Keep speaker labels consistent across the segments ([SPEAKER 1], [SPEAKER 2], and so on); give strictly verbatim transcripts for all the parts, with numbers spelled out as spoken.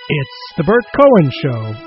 [SPEAKER 1] It's the Bert Cohen Show.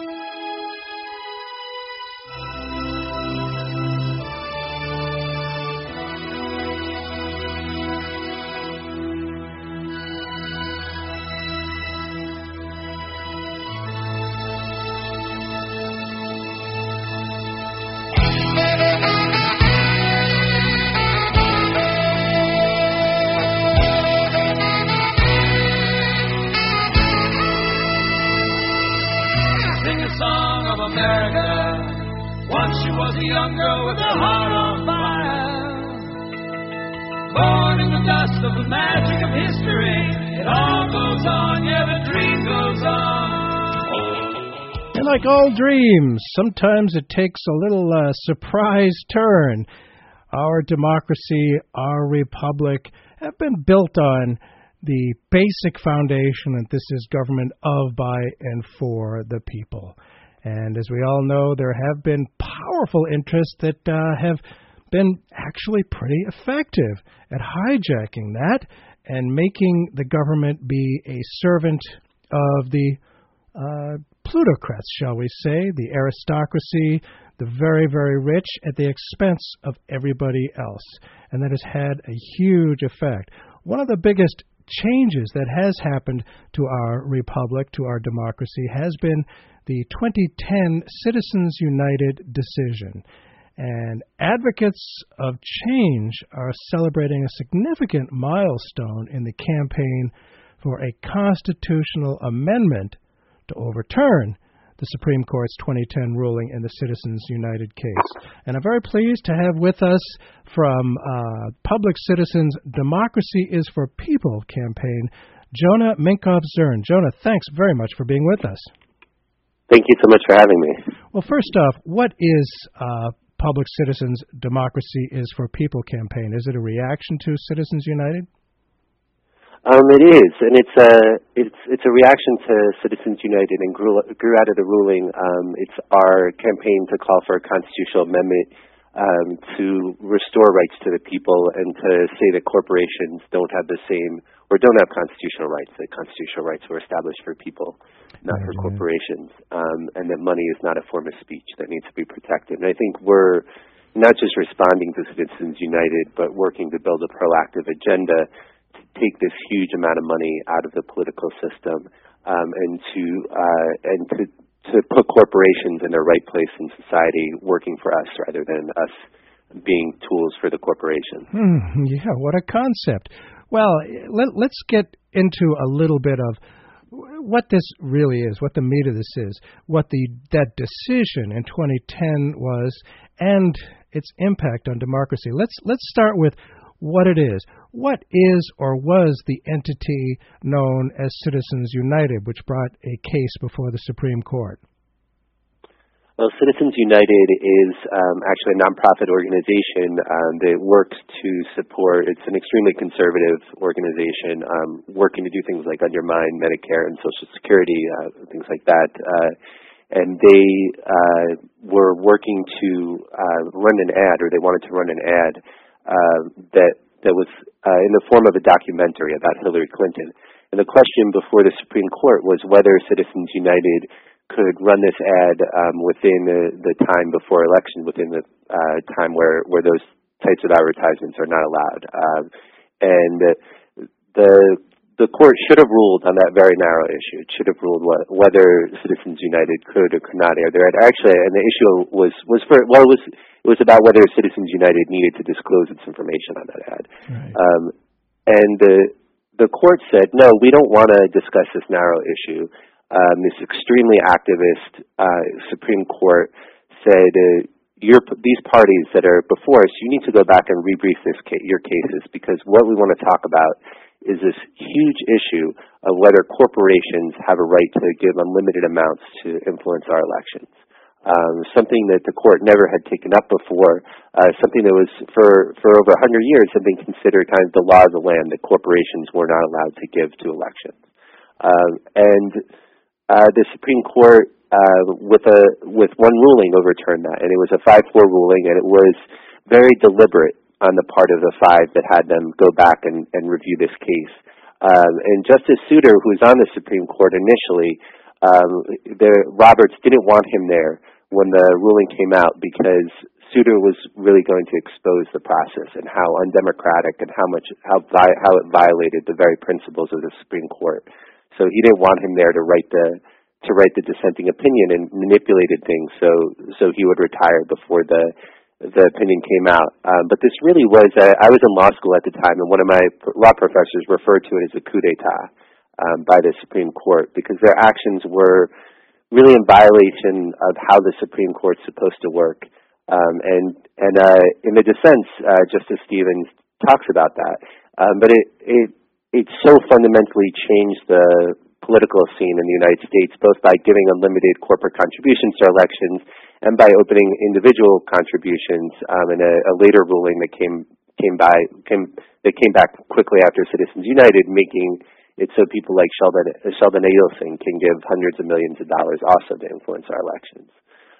[SPEAKER 1] Like all dreams, sometimes it takes a little uh, surprise turn. Our democracy, our republic have been built on the basic foundation that this is government of, by, and for the people. And as we all know, there have been powerful interests that uh, have been actually pretty effective at hijacking that and making the government be a servant of the uh, plutocrats, shall we say, the aristocracy, the very, very rich, at the expense of everybody else. And that has had a huge effect. One of the biggest changes that has happened to our republic, to our democracy, has been the twenty ten Citizens United decision. And advocates of change are celebrating a significant milestone in the campaign for a constitutional amendment to overturn the Supreme Court's twenty ten ruling in the Citizens United case. And I'm very pleased to have with us from uh, Public Citizens Democracy is for People campaign, Jonah Minkoff-Zern. Jonah, thanks very much for being with us.
[SPEAKER 2] Thank you so much for having me.
[SPEAKER 1] Well, first off, what is uh, Public Citizens Democracy is for People campaign? Is it a reaction to Citizens United?
[SPEAKER 2] Um, it is, and it's a it's it's a reaction to Citizens United, and grew grew out of the ruling. Um, it's our campaign to call for a constitutional amendment um, to restore rights to the people, and to say that corporations don't have the same, or don't have constitutional rights. That constitutional rights were established for people, not for corporations, um, and that money is not a form of speech that needs to be protected. And I think we're not just responding to Citizens United, but working to build a proactive agenda to take this huge amount of money out of the political system, um, and to uh, and to to put corporations in their right place in society, working for us rather than us being tools for the corporation.
[SPEAKER 1] Hmm, yeah, what a concept. Well, let, let's get into a little bit of what this really is, what the meat of this is, what the that decision in twenty ten was, and its impact on democracy. Let's let's start with what it is. What is or was the entity known as Citizens United, which brought a case before the Supreme Court?
[SPEAKER 2] Well, Citizens United is um, actually a nonprofit organization um, that works to support, it's an extremely conservative organization, um, working to do things like undermine Medicare and Social Security, uh, things like that. Uh, and they uh, were working to uh, run an ad, or they wanted to run an ad uh, that that was uh, in the form of a documentary about Hillary Clinton. And the question before the Supreme Court was whether Citizens United could run this ad um, within the, the time before election, within the uh, time where, where those types of advertisements are not allowed. Um, and the the court should have ruled on that very narrow issue. It should have ruled what, whether Citizens United could or could not air their ad. Actually, and the issue was was for well, it was it was about whether Citizens United needed to disclose its information on that ad.
[SPEAKER 1] Right.
[SPEAKER 2] Um, and the the court said, no, we don't want to discuss this narrow issue. Um, this extremely activist uh, Supreme Court said, uh, your, these parties that are before us, you need to go back and rebrief this ca- your cases, because what we want to talk about is this huge issue of whether corporations have a right to give unlimited amounts to influence our elections. Um, something that the court never had taken up before, uh, something that was for, for over one hundred years had been considered kind of the law of the land, that corporations were not allowed to give to elections. Um, and uh, the Supreme Court, uh, with a with one ruling, overturned that, and it was a five four ruling, and it was very deliberate on the part of the five that had them go back and, and review this case. Um, and Justice Souter, who was on the Supreme Court initially, um, the, Roberts didn't want him there when the ruling came out because Souter was really going to expose the process and how undemocratic and how much how vi- how it violated the very principles of the Supreme Court. So he didn't want him there to write the to write the dissenting opinion and manipulated things. So so he would retire before the the opinion came out. Um, but this really was uh, I was in law school at the time, and one of my law professors referred to it as a coup d'état um, by the Supreme Court because their actions were really in violation of how the Supreme Court's supposed to work. Um, and and uh, in the dissents, uh, Justice Stevens talks about that. Um, but it, it it so fundamentally changed the political scene in the United States, both by giving unlimited corporate contributions to elections and by opening individual contributions. Um, and a, a later ruling that came came by came that came back quickly after Citizens United, making it so people like Sheldon Sheldon Adelson can give hundreds of millions of dollars also to influence our elections.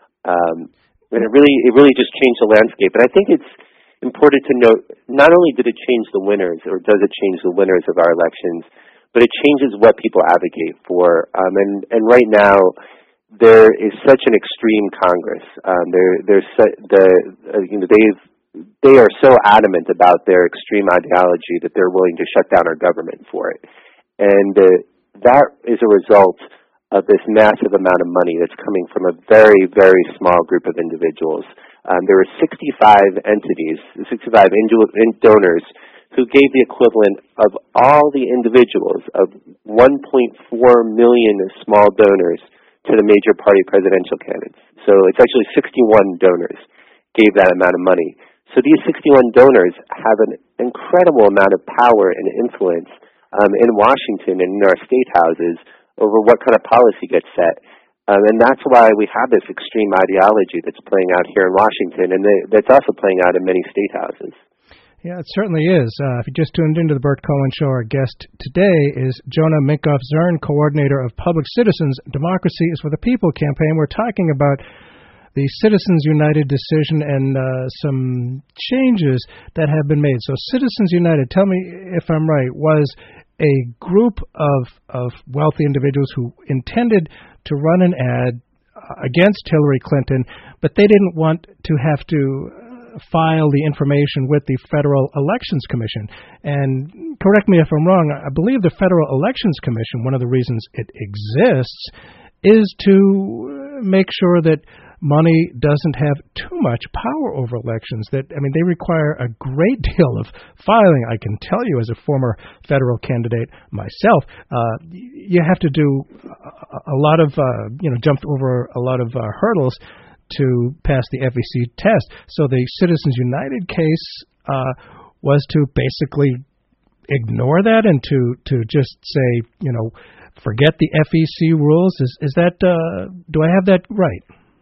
[SPEAKER 2] Um, and it really it really just changed the landscape. And I think it's important to note, not only did it change the winners, or does it change the winners of our elections, but it changes what people advocate for. Um, and, and right now, there is such an extreme Congress. Um, there, there's su- the uh, you know they've they are so adamant about their extreme ideology that they're willing to shut down our government for it, and uh, that is a result of this massive amount of money that's coming from a very, very small group of individuals. Um, there were sixty-five entities, sixty-five indi- donors who gave the equivalent of all the individuals of one point four million small donors to the major party presidential candidates. So it's actually sixty-one donors gave that amount of money. So these sixty-one donors have an incredible amount of power and influence um, in Washington and in our state houses over what kind of policy gets set. Um, and that's why we have this extreme ideology that's playing out here in Washington, and they, that's also playing out in many state houses.
[SPEAKER 1] Yeah, it certainly is. Uh, if you just tuned into the Bert Cohen Show, our guest today is Jonah Minkoff-Zern, coordinator of Public Citizens Democracy is for the People campaign. We're talking about the Citizens United decision and uh, some changes that have been made. So Citizens United, tell me if I'm right, was a group of of wealthy individuals who intended to run an ad against Hillary Clinton, but they didn't want to have to file the information with the Federal Elections Commission. And correct me if I'm wrong, I believe the Federal Elections Commission, one of the reasons it exists, is to make sure that money doesn't have too much power over elections. That I mean, they require a great deal of filing. I can tell you, as a former federal candidate myself, uh, you have to do a, a lot of, uh, you know, jump over a lot of uh, hurdles to pass the F E C test. So the Citizens United case uh, was to basically ignore that and to, to just say, you know, forget the F E C rules. Is is that uh, do I have that right?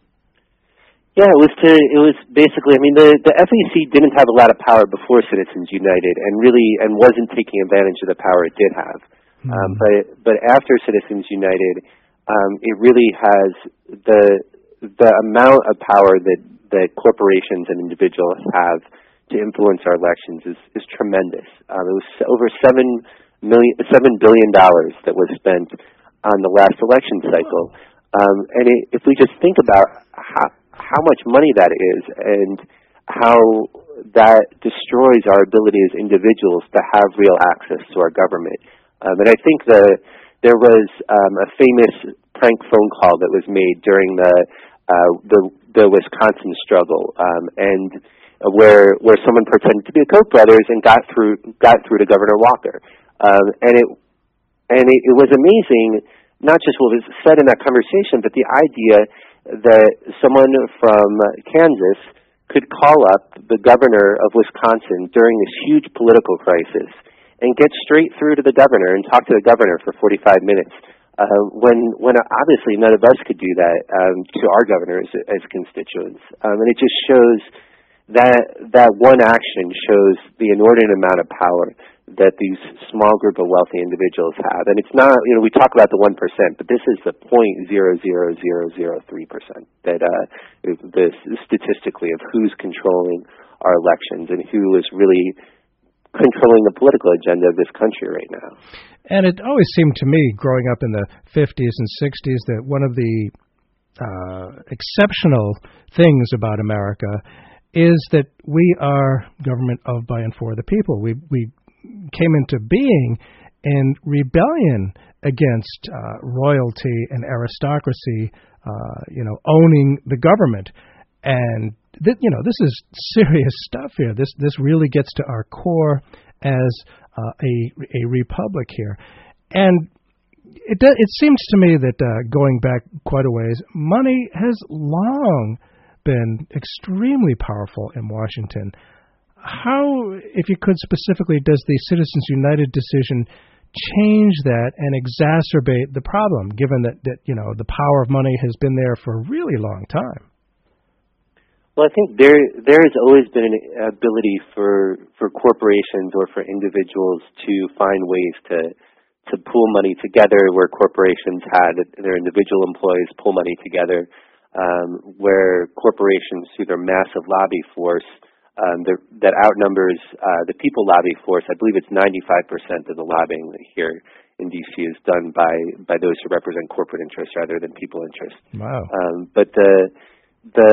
[SPEAKER 2] Yeah, it was to it was basically. I mean, the the F E C didn't have a lot of power before Citizens United, and really and wasn't taking advantage of the power it did have. Mm-hmm. Um, but but after Citizens United, um, it really has the the amount of power that that corporations and individuals have to influence our elections is is tremendous. Um, it was over seven million seven billion dollars that was spent on the last election cycle, um, and it, if we just think about how how much money that is and how that destroys our ability as individuals to have real access to our government. Um, and I think the, there was um, a famous prank phone call that was made during the uh, the, the Wisconsin struggle, um, and where where someone pretended to be the Koch brothers and got through got through to Governor Walker. Um, and it and it, it was amazing, not just what was said in that conversation, but the idea that someone from Kansas could call up the governor of Wisconsin during this huge political crisis and get straight through to the governor and talk to the governor for forty-five minutes, uh, when when obviously none of us could do that um, to our governors as constituents. Um, and it just shows that that one action shows the inordinate amount of power that these small group of wealthy individuals have. And it's not, you know, we talk about the one percent, but this is the zero point zero zero zero zero three percent that uh, the statistically of who's controlling our elections and who is really controlling the political agenda of this country right now.
[SPEAKER 1] And it always seemed to me, growing up in the fifties and sixties, that one of the uh, exceptional things about America is that we are government of, by, and for the people. We we came into being in rebellion against uh, royalty and aristocracy, uh, you know, owning the government. And th- you know, this is serious stuff here. This this really gets to our core as uh, a a republic here. And it do, it seems to me that uh, going back quite a ways, money has long been extremely powerful in Washington. How, if you could specifically, does the Citizens United decision change that and exacerbate the problem, given that, that you know the power of money has been there for a really long time?
[SPEAKER 2] Well, I think there there has always been an ability for for corporations or for individuals to find ways to to pool money together, where corporations had their individual employees pull money together, um, where corporations through their massive lobby force um, that outnumbers uh, the people lobby force. I believe it's ninety-five percent of the lobbying here in D C is done by by those who represent corporate interests rather than people interests.
[SPEAKER 1] Wow.
[SPEAKER 2] Um, but the the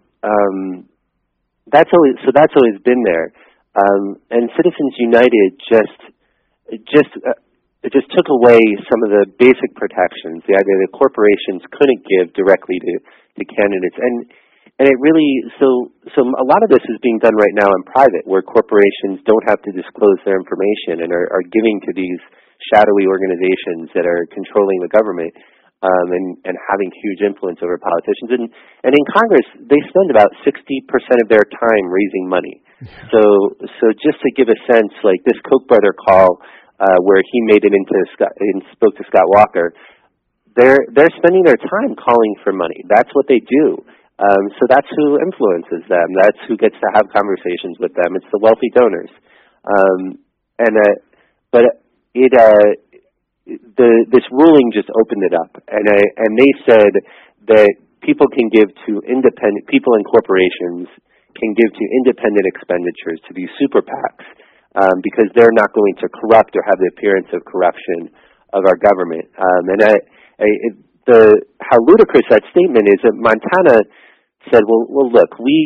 [SPEAKER 2] um, that's always so that's always been there, um, and Citizens United just just. Uh, It just took away some of the basic protections, the idea that corporations couldn't give directly to, to candidates. And and it really, so so a lot of this is being done right now in private, where corporations don't have to disclose their information and are, are giving to these shadowy organizations that are controlling the government um, and, and having huge influence over politicians. And, and in Congress, they spend about sixty percent of their time raising money. Yeah. So, so just to give a sense, like this Koch brother call, Uh, where he made it into Scott, and spoke to Scott Walker, they're they're spending their time calling for money. That's what they do. Um, so that's who influences them. That's who gets to have conversations with them. It's the wealthy donors. Um, and uh, but it uh, the this ruling just opened it up, and uh, and they said that people can give to independent people and corporations can give to independent expenditures to these super PACs. Um, because they're not going to corrupt or have the appearance of corruption of our government. Um, and I, I, it, the how ludicrous that statement is that Montana said, well, well, look, we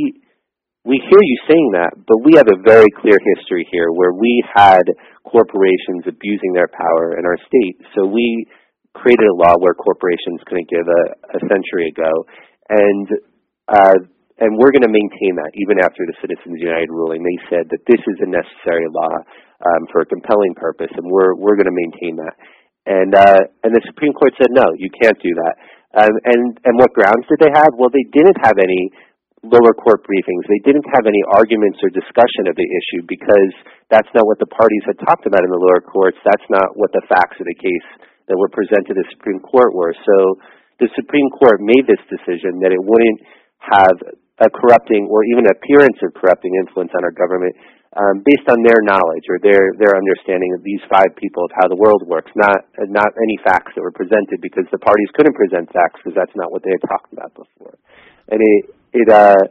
[SPEAKER 2] we hear you saying that, but we have a very clear history here where we had corporations abusing their power in our state. So we created a law where corporations couldn't give a, a century ago. And uh, And we're going to maintain that even after the Citizens United ruling. They said that this is a necessary law um, for a compelling purpose, and we're we're going to maintain that. And uh, and the Supreme Court said no, you can't do that. Um, and and what grounds did they have? Well, they didn't have any lower court briefings. They didn't have any arguments or discussion of the issue because that's not what the parties had talked about in the lower courts. That's not what the facts of the case that were presented to the Supreme Court were. So the Supreme Court made this decision that it wouldn't have a corrupting or even appearance of corrupting influence on our government um, based on their knowledge or their, their understanding of these five people of how the world works, not not any facts that were presented because the parties couldn't present facts because that's not what they had talked about before. And it it uh,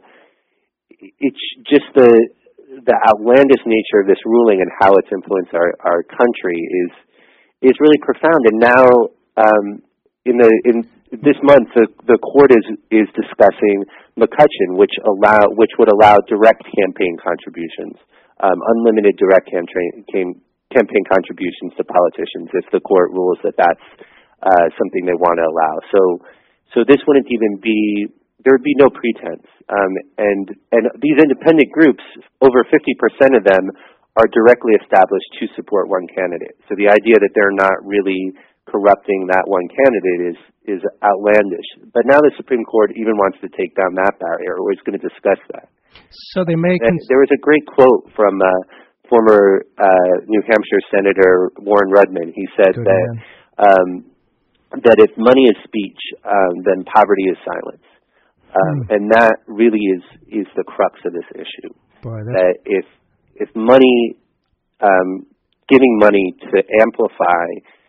[SPEAKER 2] it's just the the outlandish nature of this ruling and how it's influenced our, our country is is really profound. And now um, in the in this month, the, the court is is discussing McCutcheon, which allow which would allow direct campaign contributions, um, unlimited direct campaign campaign contributions to politicians if the court rules that that's uh, something they want to allow. So, so this wouldn't even be there would be no pretense, um, and and these independent groups, over fifty percent of them are directly established to support one candidate. So the idea that they're not really corrupting that one candidate is is outlandish. But now the Supreme Court even wants to take down that barrier, or is going to discuss that.
[SPEAKER 1] So they may. Cons-
[SPEAKER 2] there was a great quote from uh, former uh, New Hampshire Senator Warren Rudman. He said
[SPEAKER 1] Good
[SPEAKER 2] that um, that if money is speech, um, then poverty is silence, um, hmm. and that really is is the crux of this issue.
[SPEAKER 1] Boy,
[SPEAKER 2] that if if money, um, giving money to amplify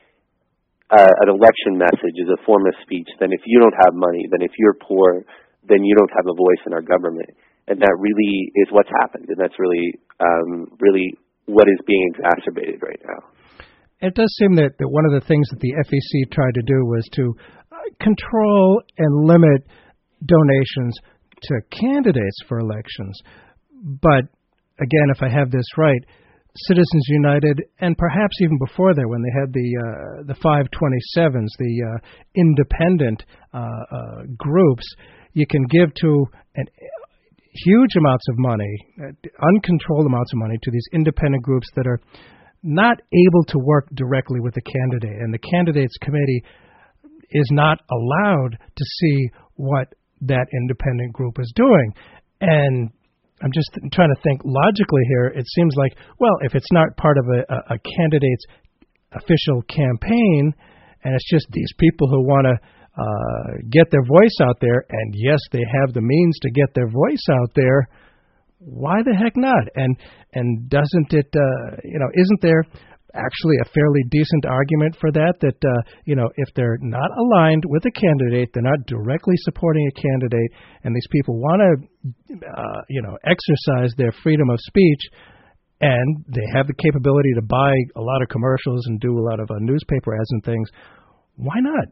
[SPEAKER 2] Uh, an election message is a form of speech, then if you don't have money, then if you're poor, then you don't have a voice in our government. And that really is what's happened. And that's really, um, really what is being exacerbated right now.
[SPEAKER 1] It does seem that, that one of the things that the F E C tried to do was to control and limit donations to candidates for elections. But again, if I have this right, Citizens United, and perhaps even before that, when they had the uh, the five twenty-sevens, the uh, independent uh, uh, groups, you can give to an, huge amounts of money, uh, uncontrolled amounts of money, to these independent groups that are not able to work directly with the candidate, and the candidates committee is not allowed to see what that independent group is doing. And I'm just trying to think logically here. It seems like, well, if it's not part of a, a, a candidate's official campaign, and it's just these people who want to uh, get their voice out there, and yes, they have the means to get their voice out there, why the heck not? And and doesn't it, uh, you know, isn't there actually a fairly decent argument for that, that, uh, you know, if they're not aligned with a candidate, they're not directly supporting a candidate, and these people want to, uh, you know, exercise their freedom of speech, and they have the capability to buy a lot of commercials and do a lot of uh, newspaper ads and things, why not?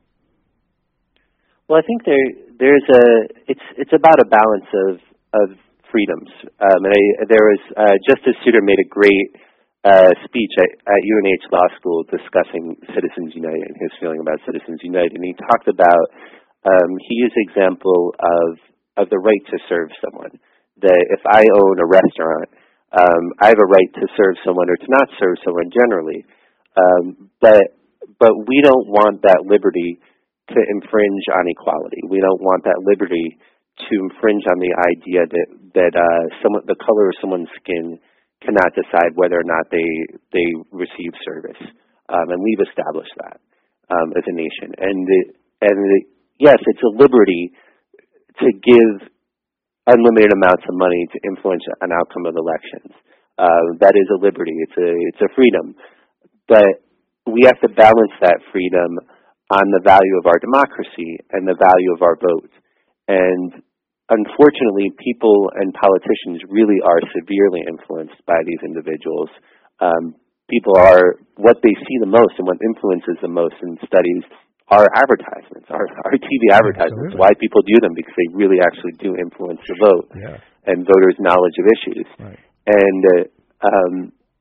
[SPEAKER 2] Well, I think there there's a it's it's about a balance of of freedoms. Um, and I, there was uh, Justice Souter made a great uh, speech at, at U N H Law School discussing Citizens United and his feeling about Citizens United, and he talked about um, he used the example of of the right to serve someone. That if I own a restaurant, um, I have a right to serve someone or to not serve someone generally, um, but but we don't want that liberty to infringe on equality. We don't want that liberty to infringe on the idea that that uh, someone, the color of someone's skin cannot decide whether or not they they receive service, um, and we've established that um, as a nation. And the, and the, yes, it's a liberty to give unlimited amounts of money to influence an outcome of elections. Uh, that is a liberty. It's a it's a freedom, but we have to balance that freedom on the value of our democracy and the value of our vote. And unfortunately, people and politicians really are severely influenced by these individuals. Um, people are, what they see the most and what influences the most in studies are advertisements, our, our T V advertisements.
[SPEAKER 1] Absolutely.
[SPEAKER 2] Why people do them, because they really actually do influence the vote
[SPEAKER 1] Yeah.
[SPEAKER 2] and voters' knowledge of issues.
[SPEAKER 1] Right.
[SPEAKER 2] And uh, um,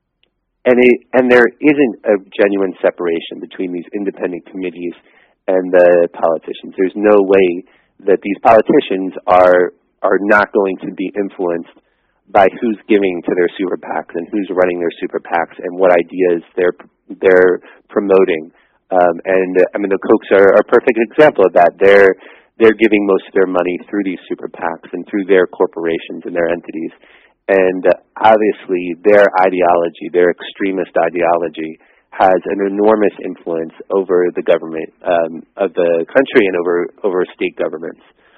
[SPEAKER 2] And it, and there isn't a genuine separation between these independent committees and the politicians. There's no way that these politicians are are not going to be influenced by who's giving to their super PACs and who's running their super PACs and what ideas they're they're promoting. Um, and uh, I mean, the Kochs are, are a perfect example of that. They're they're giving most of their money through these super PACs and through their corporations and their entities. And uh, obviously, their ideology, their extremist ideology, has an enormous influence over the government um, of the country and over over state governments.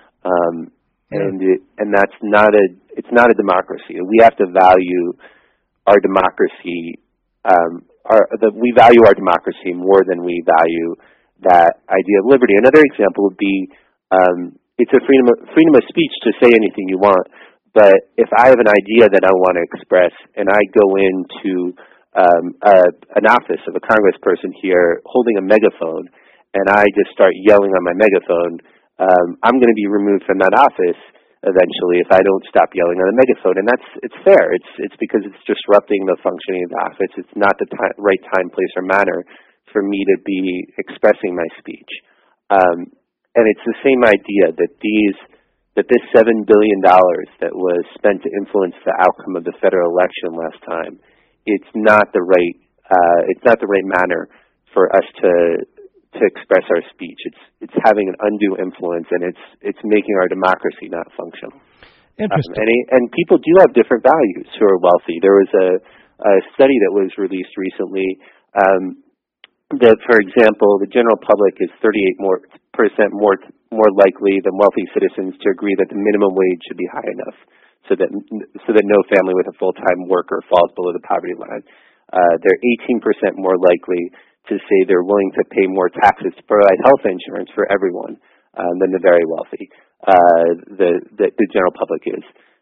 [SPEAKER 2] Um,
[SPEAKER 1] yeah.
[SPEAKER 2] And it, and that's not a it's not a democracy. We have to value our democracy. Um, our the, we value our democracy more than we value that idea of liberty. Another example would be um, it's a freedom of, freedom of speech to say anything you want. But if I have an idea that I want to express, and I go into um, a, an office of a congressperson here holding a megaphone, and I just start yelling on my megaphone, um, I'm going to be removed from that office eventually if I don't stop yelling on the megaphone. And that's it's fair. It's it's because it's disrupting the functioning of the office. It's not the time, right time, place, or manner for me to be expressing my speech. Um, and it's the same idea that these. that this seven billion dollars that was spent to influence the outcome of the federal election last time, it's not the right, uh, it's not the right manner for us to to express our speech. It's it's having an undue influence, and it's it's making our democracy not functional.
[SPEAKER 1] Interesting.
[SPEAKER 2] Um, and and people do have different values who are wealthy. There was a, a study that was released recently um, that, for example, the general public is thirty-eight more percent more more likely than wealthy citizens to agree that the minimum wage should be high enough, so that so that no family with a full-time worker falls below the poverty line. Uh, they're eighteen percent more likely to say they're willing to pay more taxes to provide health insurance for everyone um, than the very wealthy. Uh, the, the the general public is.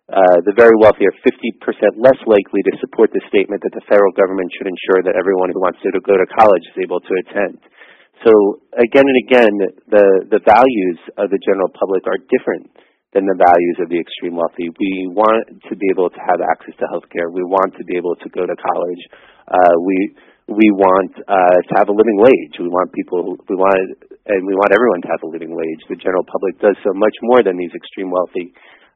[SPEAKER 2] uh, the very wealthy are fifty percent less likely to support the statement that the federal government should ensure that everyone who wants to go to college is able to attend. So again and again, the, the values of the general public are different than the values of the extreme wealthy. We want to be able to have access to health care. We want to be able to go to college. Uh, we we want uh, to have a living wage. We want people. We want and we want everyone to have a living wage. The general public does so much more than these extreme wealthy.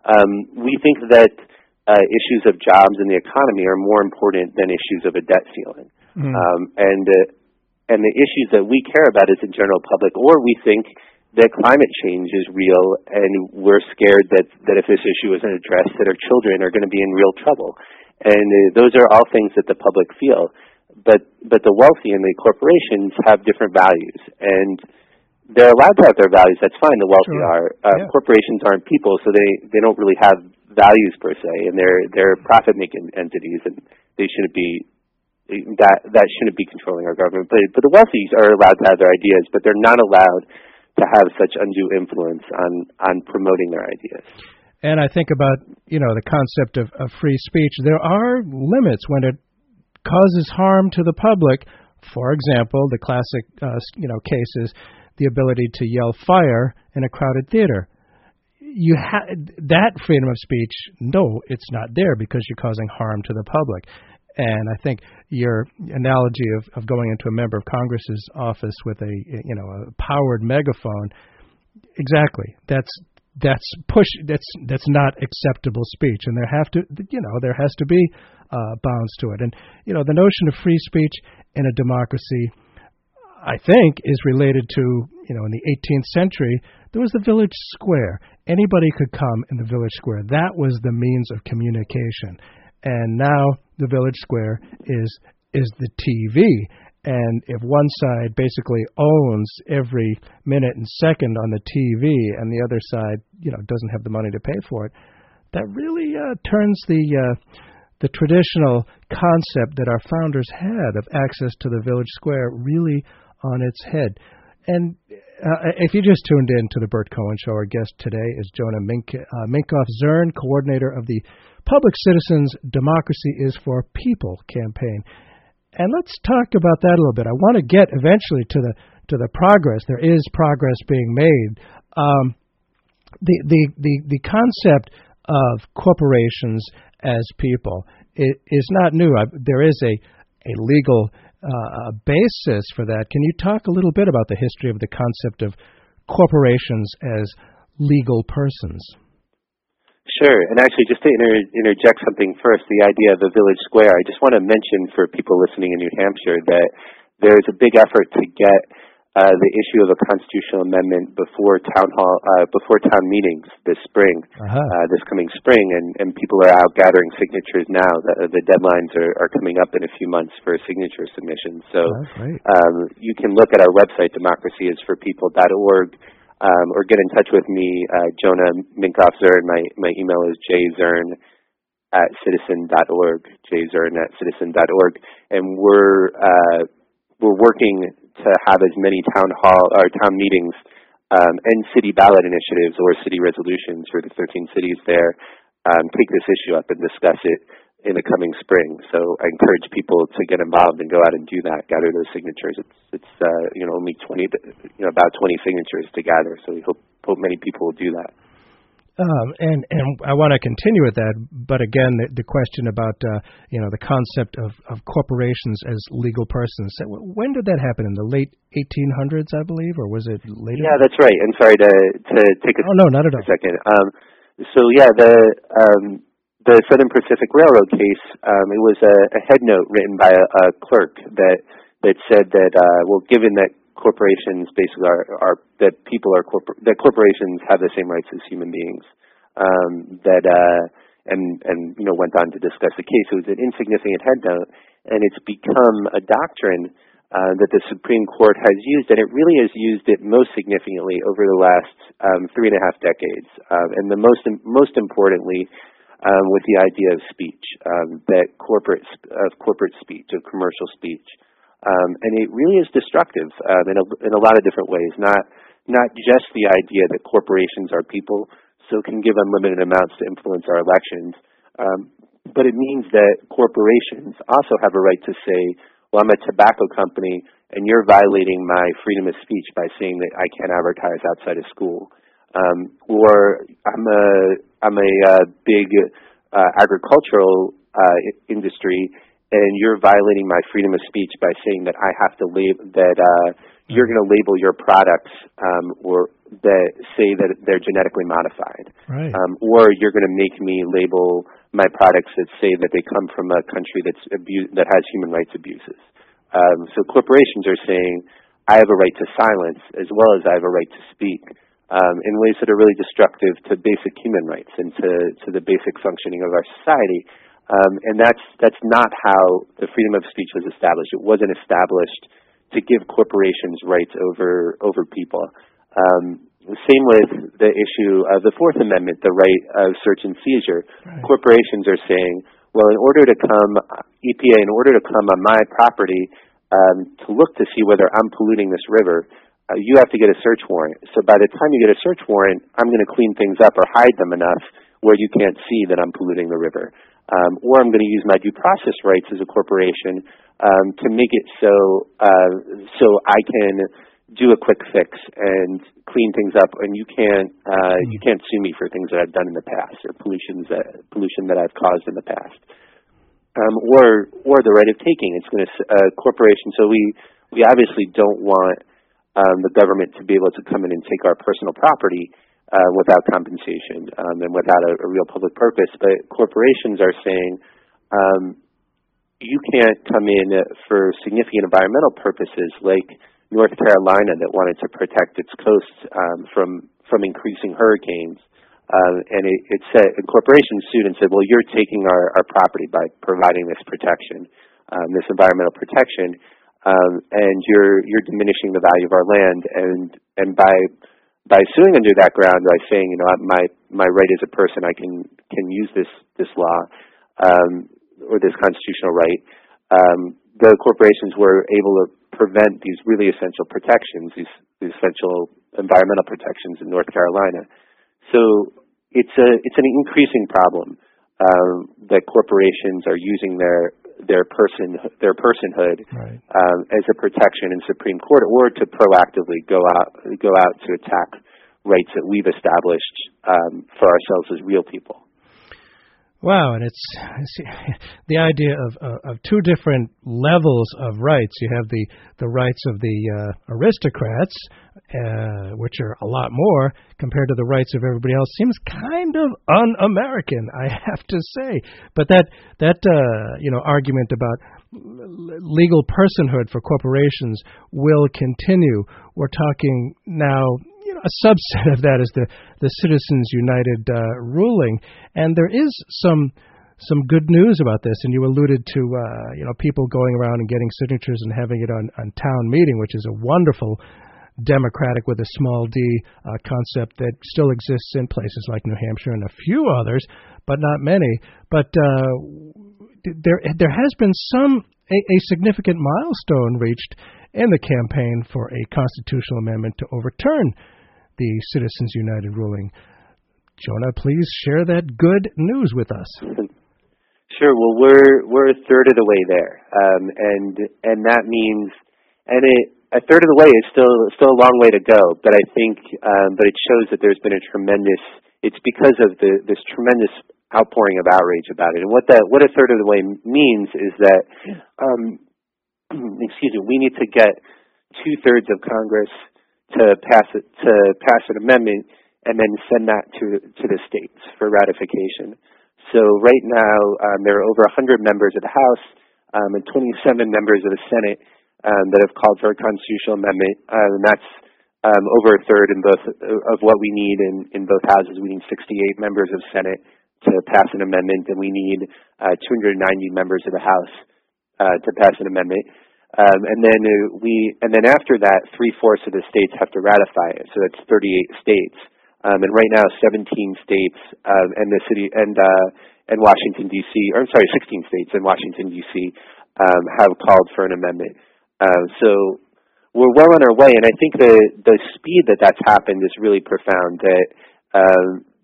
[SPEAKER 2] Um, we think that uh, issues of jobs and the economy are more important than issues of a debt ceiling. Mm. Um, and uh, and the issues that we care about as the general public, or we think that climate change is real, and we're scared that, that if this issue isn't addressed, that our children are going to be in real trouble. And uh, those are all things that the public feel. But but the wealthy and the corporations have different values, and they're allowed to have their values. That's fine. The wealthy
[SPEAKER 1] Sure.
[SPEAKER 2] are. Uh,
[SPEAKER 1] Yeah.
[SPEAKER 2] Corporations aren't people, so they, they don't really have values per se, and they're they're profit-making entities, and they shouldn't be that that shouldn't be controlling our government. But but the wealthy are allowed to have their ideas, but they're not allowed to have such undue influence on on promoting their ideas.
[SPEAKER 1] And I think about, you know, the concept of, of free speech. There are limits when it causes harm to the public. For example, the classic, uh, you know, case is the ability to yell fire in a crowded theater. You ha- that freedom of speech, no, it's not there because you're causing harm to the public. And I think your analogy of, of going into a member of Congress's office with a, you know, a powered megaphone, exactly. That's that's push. That's that's not acceptable speech, and there have to, you know, there has to be uh, bounds to it. And you know, the notion of free speech in a democracy, I think, is related to, you know, in the eighteenth century, there was the village square. Anybody could come in the village square. That was the means of communication. And now the village square is is the T V. And if one side basically owns every minute and second on the T V, and the other side, you know, doesn't have the money to pay for it, that really uh, turns the uh, the traditional concept that our founders had of access to the village square really on its head. And uh, if you just tuned in to the Bert Cohen Show, our guest today is Jonah Mink- uh, Minkoff-Zern, coordinator of the Public Citizens Democracy is for People campaign. And let's talk about that a little bit. I want to get eventually to the to the progress. There is progress being made. Um, the, the the the concept of corporations as people is, is not new. I, there is a a legal uh, basis for that. Can you talk a little bit about the history of the concept of corporations as legal persons?
[SPEAKER 2] Sure, and actually just to inter- interject something first, the idea of the village square, I just want to mention for people listening in New Hampshire that there's a big effort to get uh, the issue of a constitutional amendment before town hall, uh, before town meetings this spring, uh-huh. uh, this coming spring, and, and people are out gathering signatures now. The, the deadlines are, are coming up in a few months for signature submissions. So um, you can look at our website, democracy is for people dot org. Um, or get in touch with me, uh, Jonah Minkoff-Zern. My, my email is jzern at citizen dot org, jzern at citizen dot org. And we're, uh, we're working to have as many town hall or town meetings um, and city ballot initiatives or city resolutions for the thirteen cities there um, take this issue up and discuss it in the coming spring. So I encourage people to get involved and go out and do that, gather those signatures. It's, it's uh, you know, only twenty, you know, about twenty signatures to gather. So we hope, hope many people will do that.
[SPEAKER 1] Um, and, and I want to continue with that, but again, the, the question about, uh, you know, the concept of, of corporations as legal persons. When did that happen? In the late eighteen hundreds, I believe, or was it later?
[SPEAKER 2] Yeah, that's right. And sorry to, to take a,
[SPEAKER 1] oh, no, not at all.
[SPEAKER 2] a second. Um, so yeah, the, um, The Southern Pacific Railroad case, um, it was a, a head note written by a, a clerk that that said that, uh, well, given that corporations basically are, are that people are corpor- that corporations have the same rights as human beings, um, that uh, and and you know went on to discuss the case. It was an insignificant head note, and it's become a doctrine uh, that the Supreme Court has used, and it really has used it most significantly over the last um, three and a half decades, um, and the most most importantly. Um, with the idea of speech, um, that corporate of corporate speech, of commercial speech, um, and it really is destructive um, in a in a lot of different ways. Not not just the idea that corporations are people. so it can give unlimited amounts to influence our elections. Um, but it means that corporations also have a right to say, well, I'm a tobacco company, and you're violating my freedom of speech by saying that I can't advertise outside of school. Um, or I'm a I'm a uh, big uh, agricultural uh, industry, and you're violating my freedom of speech by saying that I have to label that uh, you're going to label your products um, or that say that they're genetically modified,
[SPEAKER 1] right.
[SPEAKER 2] um, or you're going to make me label my products that say that they come from a country that's abu- that has human rights abuses. Um, so corporations are saying, I have a right to silence as well as I have a right to speak um, in ways that are really destructive to basic human rights and to, to the basic functioning of our society. Um, and that's that's not how the freedom of speech was established. It wasn't established to give corporations rights over over people. Um, same with the issue of the Fourth Amendment, the right of search and seizure. Right. Corporations are saying, well, in order to come, E P A, in order to come on my property um, to look to see whether I'm polluting this river, uh, you have to get a search warrant. So by the time you get a search warrant, I'm going to clean things up or hide them enough where you can't see that I'm polluting the river. Um, or I'm going to use my due process rights as a corporation um, to make it so uh, so I can do a quick fix and clean things up, and you can't uh, you can't sue me for things that I've done in the past or pollutions that pollution that I've caused in the past, um, or or the right of taking. It's going to uh, corporation. So we we obviously don't want um, the government to be able to come in and take our personal property uh, without compensation um, and without a, a real public purpose. But corporations are saying um, you can't come in for significant environmental purposes like North Carolina that wanted to protect its coast um, from from increasing hurricanes, uh, and it, it said, and corporations sued and said, "Well, you're taking our, our property by providing this protection, um, this environmental protection, um, and you're you're diminishing the value of our land." And and by by suing under that ground, by saying, you know, my my right as a person, I can can use this this law um, or this constitutional right. Um, the corporations were able to prevent these really essential protections, these, these essential environmental protections in North Carolina. So it's a it's an increasing problem um, that corporations are using their their person their personhood
[SPEAKER 1] right.
[SPEAKER 2] um, as a protection in Supreme Court, or to proactively go out go out to attack rights that we've established um, for ourselves as real people.
[SPEAKER 1] Wow, and it's, it's the idea of uh, of two different levels of rights. You have the, the rights of the uh, aristocrats, uh, which are a lot more compared to the rights of everybody else. Seems kind of un-American, I have to say. But that that uh, you know argument about legal personhood for corporations will continue. We're talking now. You know, a subset of that is the, the Citizens United uh, ruling, and there is some some good news about this. And you alluded to uh, you know people going around and getting signatures and having it on, on town meeting, which is a wonderful democratic with a small d uh, concept that still exists in places like New Hampshire and a few others, but not many. But uh, there there has been some a, a significant milestone reached in the campaign for a constitutional amendment to overturn the Citizens United ruling. Jonah, please share that good news with us.
[SPEAKER 2] Sure. Well, we're we're a third of the way there, um, and and that means, and it, a third of the way is still still a long way to go. But I think, um, but it shows that there's been a tremendous. It's because of the this tremendous outpouring of outrage about it. And what that what a third of the way means is that, um, excuse me, we need to get two thirds of Congress to pass it, to pass an amendment, and then send that to to the states for ratification. So right now um, there are over one hundred members of the House um, and twenty-seven members of the Senate um, that have called for a constitutional amendment, uh, and that's um, over a third in both of what we need in, in both houses. We need sixty-eight members of Senate to pass an amendment, and we need uh, two hundred ninety members of the House uh, to pass an amendment. Um, and then uh, we, and then after that, three fourths of the states have to ratify it. So that's thirty-eight states. Um, and right now, seventeen states um, and the city and uh, and Washington D C, or I'm sorry, sixteen states and Washington D C um, have called for an amendment. Uh, so we're well on our way, and I think the the speed that that's happened is really profound. That um,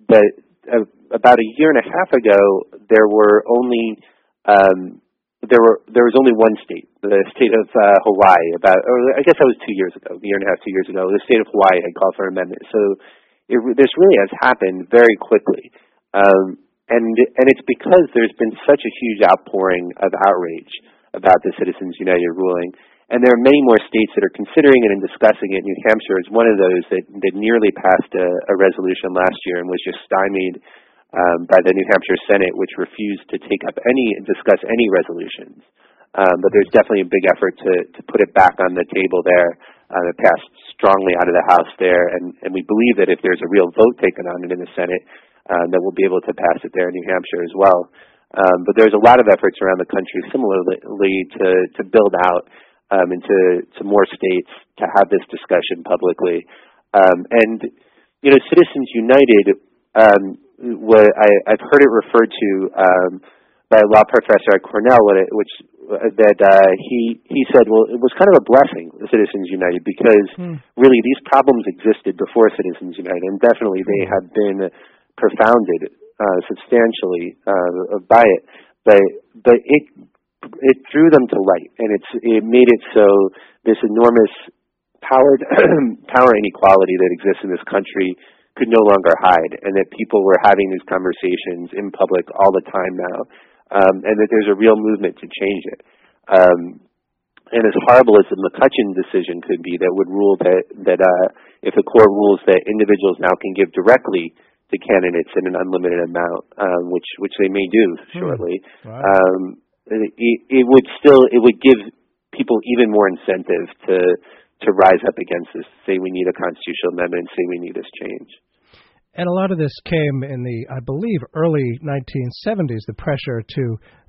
[SPEAKER 2] but uh, about a year and a half ago, there were only um, there were there was only one state, the state of uh, Hawaii. About, or I guess that was two years ago, a year and a half, two years ago. The state of Hawaii had called for an amendment. So it, this really has happened very quickly, um, and and it's because there's been such a huge outpouring of outrage about the Citizens United ruling. And there are many more states that are considering it and discussing it. New Hampshire is one of those that, that nearly passed a, a resolution last year and was just stymied um, by the New Hampshire Senate, which refused to take up any and discuss any resolutions. Um, but there's definitely a big effort to, to put it back on the table there. Uh, it passed strongly out of the House there, and, and we believe that if there's a real vote taken on it in the Senate, uh, that we'll be able to pass it there in New Hampshire as well. Um, but there's a lot of efforts around the country similarly to, to build out Um, into to more states to have this discussion publicly, um, and you know, Citizens United. Um, what I, I've heard it referred to um, by a law professor at Cornell, which uh, that uh, he he said, well, it was kind of a blessing, the Citizens United, because hmm. really these problems existed before Citizens United, and definitely they have been profounded uh, substantially uh, by it, but but it. It drew them to light, and it's it made it so this enormous power power inequality that exists in this country could no longer hide, and that people were having these conversations in public all the time now, um, and that there's a real movement to change it. Um, and as horrible as the McCutcheon decision could be, that would rule that that uh, if the court rules that individuals now can give directly to candidates in an unlimited amount, um, which which they may do shortly. Hmm. Wow. Um, It, it would still, it would give people even more incentive to to rise up against this, say we need a constitutional amendment, say we need this change.
[SPEAKER 1] And a lot of this came in the, I believe, early nineteen seventies, the pressure to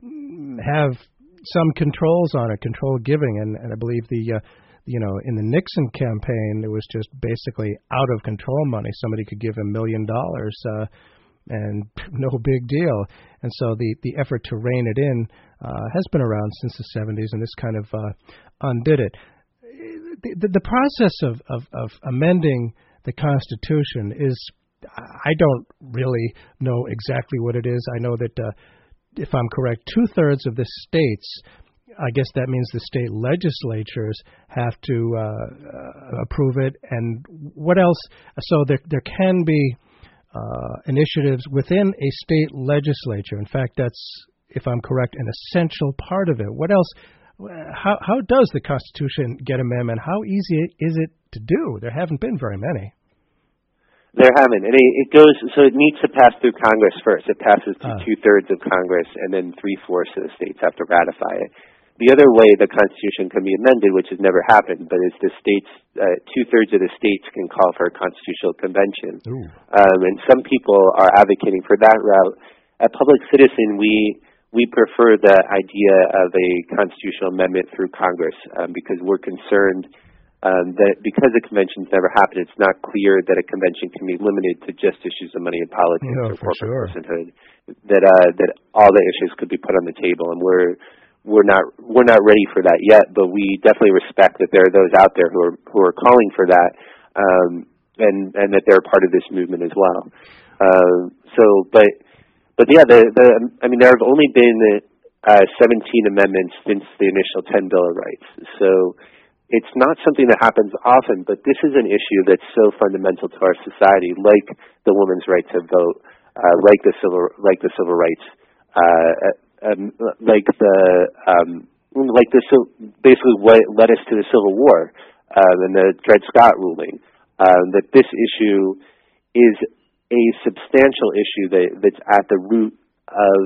[SPEAKER 1] have some controls on it, control giving, and, and I believe the, uh, you know, in the Nixon campaign, it was just basically out of control money. Somebody could give a million dollars, uh, and no big deal. And so the, the effort to rein it in uh, has been around since the seventies, and this kind of uh, undid it. The, the, the process of, of, of amending the Constitution is, I don't really know exactly what it is. I know that, uh, if I'm correct, two-thirds of the states, I guess that means the state legislatures have to uh, uh, approve it. And what else? So there, there can be Uh, initiatives within a state legislature. In fact, that's, if I'm correct, an essential part of it. What else? How how does the Constitution get amendment? How easy is it to do? There haven't been very many.
[SPEAKER 2] There haven't, and it, it goes. So it needs to pass through Congress first. It passes through uh. two thirds of Congress, and then three fourths of the states have to ratify it. The other way the Constitution can be amended, which has never happened, but is the states, uh, two-thirds of the states can call for a constitutional convention. Um, and some people are advocating for that route. At Public Citizen, we we prefer the idea of a constitutional amendment through Congress um, because we're concerned um, that because the convention's never happened, it's not clear that a convention can be limited to just issues of money and politics
[SPEAKER 1] no,
[SPEAKER 2] or corporate
[SPEAKER 1] sure.
[SPEAKER 2] personhood, that, uh, that all the issues could be put on the table, and we're We're not we're not ready for that yet, but we definitely respect that there are those out there who are who are calling for that, um, and and that they're part of this movement as well. Uh, so, but but yeah, the the I mean, there have only been uh, seventeen amendments since the initial ten Bill of Rights. So it's not something that happens often, but this is an issue that's so fundamental to our society, like the woman's right to vote, uh, like the civil like the civil rights. Uh, Um, like the um, like the basically what led us to the Civil War um, and the Dred Scott ruling. Um, that this issue is a substantial issue that, that's at the root of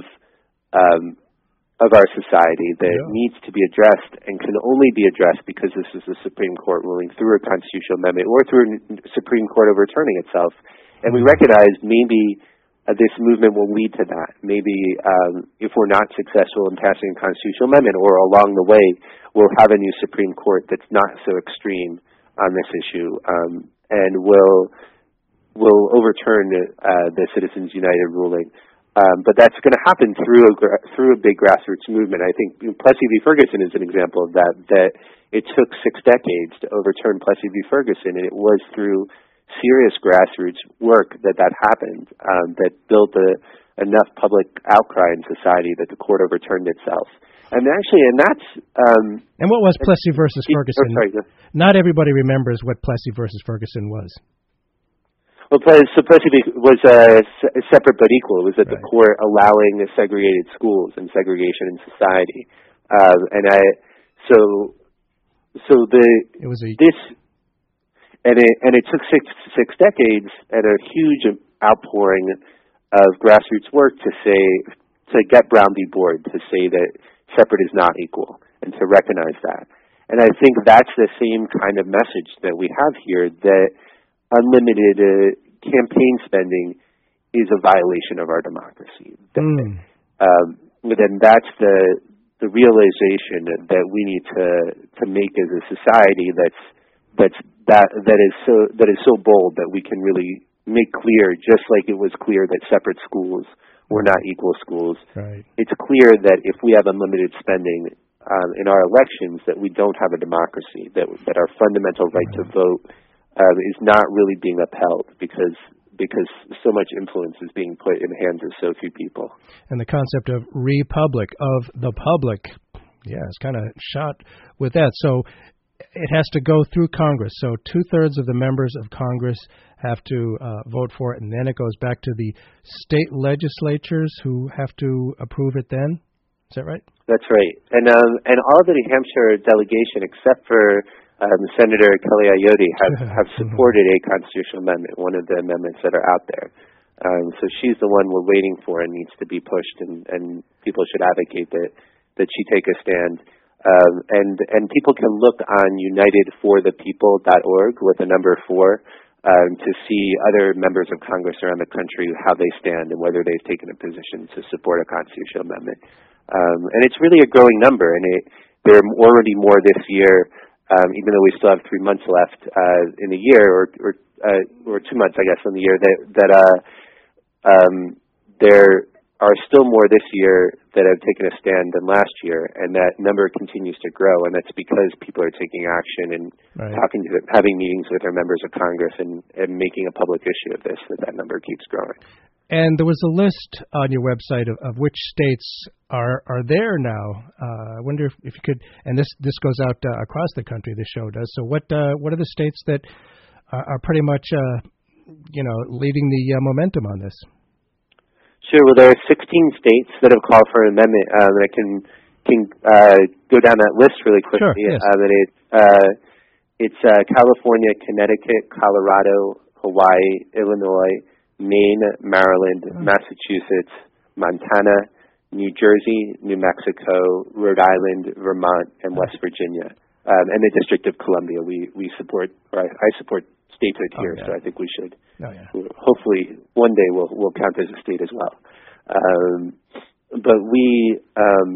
[SPEAKER 2] um, of our society that yeah. needs to be addressed and can only be addressed because this is a Supreme Court ruling through a constitutional amendment or through a Supreme Court overturning itself. And we recognize maybe Uh, this movement will lead to that. Maybe um, if we're not successful in passing a constitutional amendment, or along the way, we'll have a new Supreme Court that's not so extreme on this issue, um, and will will overturn uh, the Citizens United ruling. Um, but that's going to happen through a gra- through a big grassroots movement. I think you know, Plessy v. Ferguson is an example of that. That it took six decades to overturn Plessy v. Ferguson, and it was through serious grassroots work that that happened, um, that built a, enough public outcry in society that the court overturned itself. And actually, and that's... Um,
[SPEAKER 1] and what was Plessy versus Ferguson?
[SPEAKER 2] Oh, sorry,
[SPEAKER 1] Not everybody remembers what Plessy versus Ferguson was.
[SPEAKER 2] Well, so Plessy was a separate but equal. It was at
[SPEAKER 1] right.
[SPEAKER 2] the court allowing segregated schools and segregation in society. Um, and I, so, so the
[SPEAKER 1] it was a,
[SPEAKER 2] this, and it and it took six six decades and a huge outpouring of grassroots work to say to get Brown v. Board to say that separate is not equal and to recognize that. And I think that's the same kind of message that we have here, that unlimited uh, campaign spending is a violation of our democracy.
[SPEAKER 1] Mm.
[SPEAKER 2] Um, then that's the the realization that we need to to make as a society that's that's that that is so that is so bold that we can really make clear, just like it was clear that separate schools were not equal schools.
[SPEAKER 1] Right.
[SPEAKER 2] It's clear that if we have unlimited spending um, in our elections, that we don't have a democracy. That that our fundamental right
[SPEAKER 1] right.
[SPEAKER 2] to vote Um, is not really being upheld because because so much influence is being put in the hands of so few people.
[SPEAKER 1] And the concept of republic, of the public, yeah, it's kind of shot with that. So it has to go through Congress. So two-thirds of the members of Congress have to uh, vote for it, and then it goes back to the state legislatures who have to approve it then? Is that right?
[SPEAKER 2] That's right. And um, and all of the New Hampshire delegation, except for Um, Senator Kelly Ayotte, have, have supported a constitutional amendment, one of the amendments that are out there. Um, so she's the one we're waiting for and needs to be pushed, and, and people should advocate that, that she take a stand. Um, and, and people can look on united for the people dot org with a number four um, to see other members of Congress around the country, how they stand and whether they've taken a position to support a constitutional amendment. Um, and it's really a growing number, and it, there are already more this year. Um, even though we still have three months left uh, in the year, or or, uh, or two months, I guess, in the year, that that uh, um, there are still more this year that have taken a stand than last year, and that number continues to grow, and that's because people are taking action and
[SPEAKER 1] right.
[SPEAKER 2] talking to them, having meetings with their members of Congress, and, and making a public issue of this, that that number keeps growing.
[SPEAKER 1] And there was a list on your website of, of which states are are there now. Uh, I wonder if, if you could, and this this goes out uh, across the country. This show does. So what uh, what are the states that are, are pretty much uh, you know leading the uh, momentum on this?
[SPEAKER 2] Sure. Well, there are sixteen states that have called for an amendment. Um, and I can can uh, go down that list really quickly.
[SPEAKER 1] Sure. Yes.
[SPEAKER 2] Um, and it, uh, it's uh, California, Connecticut, Colorado, Hawaii, Illinois, Maine, Maryland, oh. Massachusetts, Montana, New Jersey, New Mexico, Rhode Island, Vermont, and West Virginia, um, and the District of Columbia. We we support, or I, I support statehood here, oh, yeah. so I think we should.
[SPEAKER 1] Oh, yeah.
[SPEAKER 2] Hopefully, one day we'll we'll count as a state as well. Um, but we, um,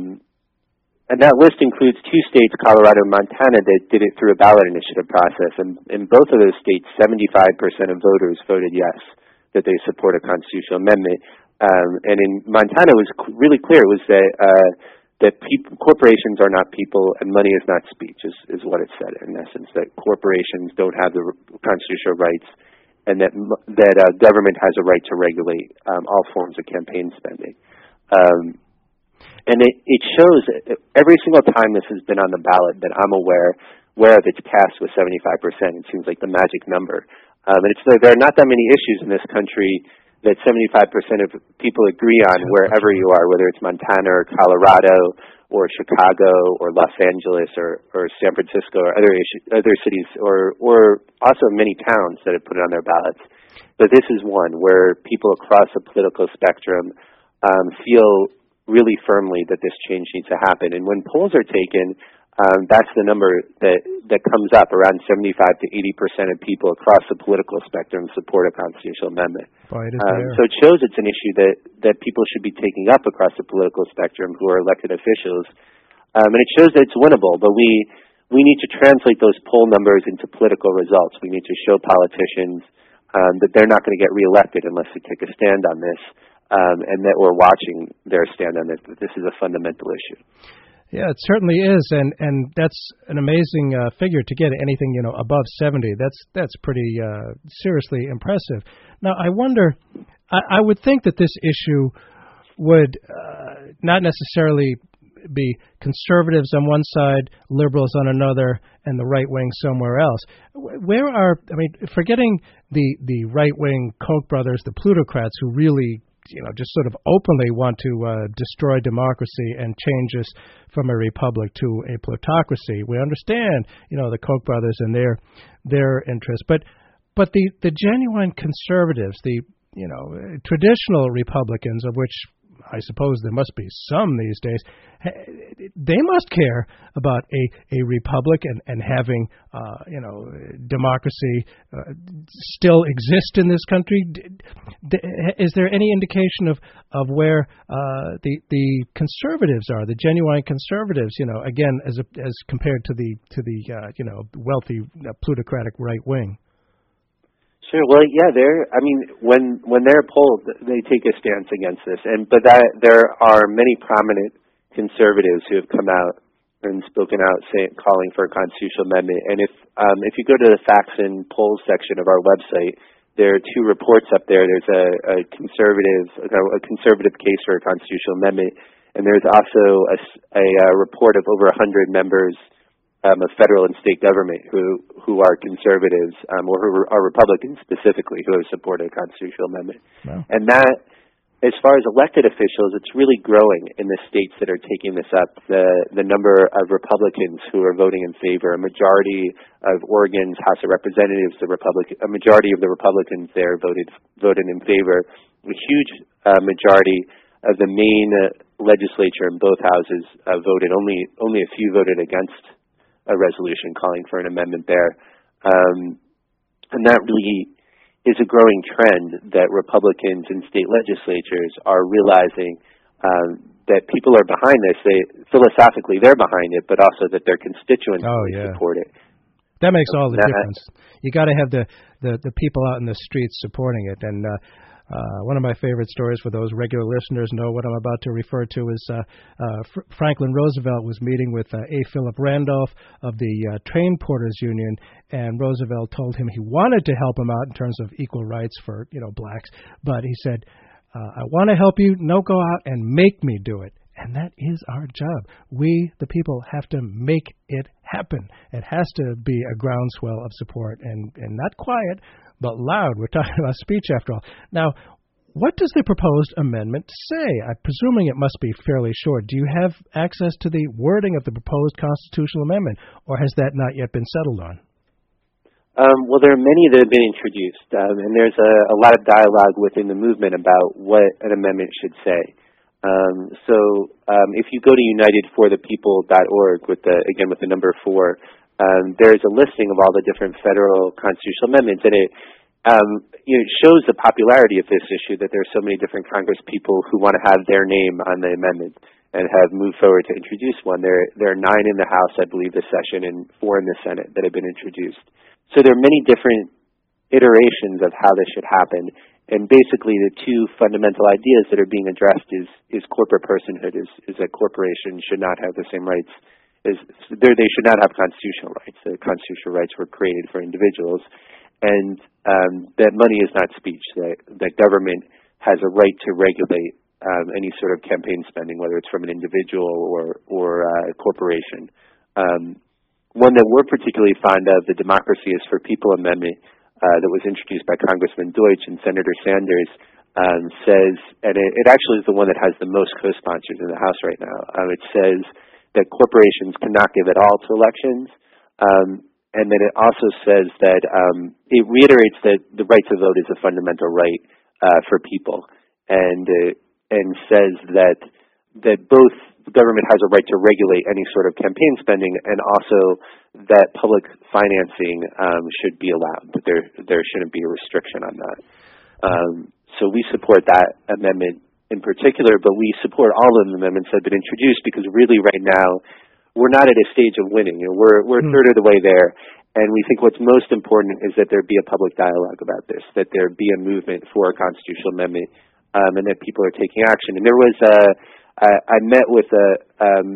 [SPEAKER 2] and that list includes two states, Colorado and Montana, that did it through a ballot initiative process, and in both of those states, seventy-five percent of voters voted yes, that they support a constitutional amendment. Um, and in Montana, it was c- really clear it was that uh, that peop- corporations are not people and money is not speech, is, is what it said in essence. That corporations don't have the r- constitutional rights, and that m- that uh, government has a right to regulate um, all forms of campaign spending. Um, and it, it shows every single time this has been on the ballot that I'm aware, aware of, it's passed with seventy-five percent. It seems like the magic number. Um, and it's there are not that many issues in this country that seventy-five percent of people agree on wherever you are, whether it's Montana or Colorado or Chicago or Los Angeles or, or San Francisco or other issues, other cities or or also many towns that have put it on their ballots. But this is one where people across the political spectrum um, feel really firmly that this change needs to happen. And when polls are taken, Um, that's the number that, that comes up. Around seventy-five to eighty percent of people across the political spectrum support a constitutional amendment.
[SPEAKER 1] Boy, it is
[SPEAKER 2] um,
[SPEAKER 1] there.
[SPEAKER 2] so it shows it's an issue that, that people should be taking up across the political spectrum who are elected officials. Um, and it shows that it's winnable, but we, we need to translate those poll numbers into political results. We need to show politicians um, that they're not going to get reelected unless they take a stand on this, um, and that we're watching their stand on this, that this is a fundamental issue.
[SPEAKER 1] Yeah, it certainly is, and and that's an amazing uh, figure to get. Anything you know above seventy, that's that's pretty uh, seriously impressive. Now, I wonder, I, I would think that this issue would uh, not necessarily be conservatives on one side, liberals on another, and the right wing somewhere else. Where are, I mean, forgetting the the right wing Koch brothers, the plutocrats who really, you know, just sort of openly want to uh, destroy democracy and change us from a republic to a plutocracy. We understand, you know, the Koch brothers and their their interests, but but the the genuine conservatives, the you know traditional Republicans, of which I suppose there must be some these days, they must care about a, a republic and, and having, uh, you know, democracy uh, still exist in this country. Is there any indication of, of where uh, the the conservatives are, the genuine conservatives, you know, again, as a, as compared to the, to the uh, you know, wealthy uh, plutocratic right wing?
[SPEAKER 2] Sure. Well, yeah, they're, I mean, when when they're polled, they take a stance against this. And but that there are many prominent conservatives who have come out and spoken out, say, calling for a constitutional amendment. And if um, if you go to the facts and polls section of our website, there are two reports up there. There's a, a conservative a conservative case for a constitutional amendment, and there's also a, a, a report of over one hundred members Um, of federal and state government who who are conservatives um, or who are Republicans specifically who have supported a constitutional amendment.
[SPEAKER 1] Wow.
[SPEAKER 2] And that, as far as elected officials, it's really growing in the states that are taking this up. The the number of Republicans who are voting in favor, a majority of Oregon's House of Representatives, the Republican, a majority of the Republicans there voted voted in favor. A huge uh, majority of the Maine uh, legislature in both houses uh, voted. Only only a few voted against a resolution calling for an amendment there. Um, and that really is a growing trend that Republicans in state legislatures are realizing um, that people are behind this. They philosophically, they're behind it, but also that their constituents
[SPEAKER 1] oh, yeah.
[SPEAKER 2] support it.
[SPEAKER 1] That makes all the
[SPEAKER 2] that,
[SPEAKER 1] difference. You got to have the, the, the people out in the streets supporting it. And uh, Uh, one of my favorite stories, for those regular listeners know what I'm about to refer to, is uh, uh, Fr- Franklin Roosevelt was meeting with uh, A. Philip Randolph of the uh, Train Porters Union, and Roosevelt told him he wanted to help him out in terms of equal rights for, you know, blacks, but he said, uh, I want to help you, no, go out and make me do it. And that is our job. We, the people, have to make it happen. It has to be a groundswell of support, and, and not quiet, but loud. We're talking about speech, after all. Now, what does the proposed amendment say? I'm presuming it must be fairly short. Do you have access to the wording of the proposed constitutional amendment, or has that not yet been settled on?
[SPEAKER 2] Um, well, there are many that have been introduced, um, and there's a, a lot of dialogue within the movement about what an amendment should say. Um, so um, if you go to united for the people dot org, with the, again, with the number four, Um, there's a listing of all the different federal constitutional amendments, and it, um, you know, shows the popularity of this issue, that there are so many different Congress people who want to have their name on the amendment and have moved forward to introduce one. There, there are nine in the House, I believe, this session, and four in the Senate that have been introduced. So there are many different iterations of how this should happen, and basically the two fundamental ideas that are being addressed is, is corporate personhood, is, is that corporations should not have the same rights is they should not have constitutional rights. The constitutional rights were created for individuals, and um, that money is not speech. That that government has a right to regulate um, any sort of campaign spending, whether it's from an individual or or uh, a corporation. Um, one that we're particularly fond of, the Democracy is for People Amendment, uh, that was introduced by Congressman Deutsch and Senator Sanders, um, says, and it, it actually is the one that has the most co-sponsors in the House right now. Um, it says that corporations cannot give at all to elections, um, and then it also says that um, it reiterates that the right to vote is a fundamental right uh, for people, and uh, and says that that both the government has a right to regulate any sort of campaign spending, and also that public financing um, should be allowed. That there there shouldn't be a restriction on that. Um, so we support that amendment in particular, but we support all of the amendments that have been introduced, because really right now we're not at a stage of winning. You know, we're we're a third of the way there, and we think what's most important is that there be a public dialogue about this, that there be a movement for a constitutional amendment, um, and that people are taking action. And there was a, I, I met with a, um,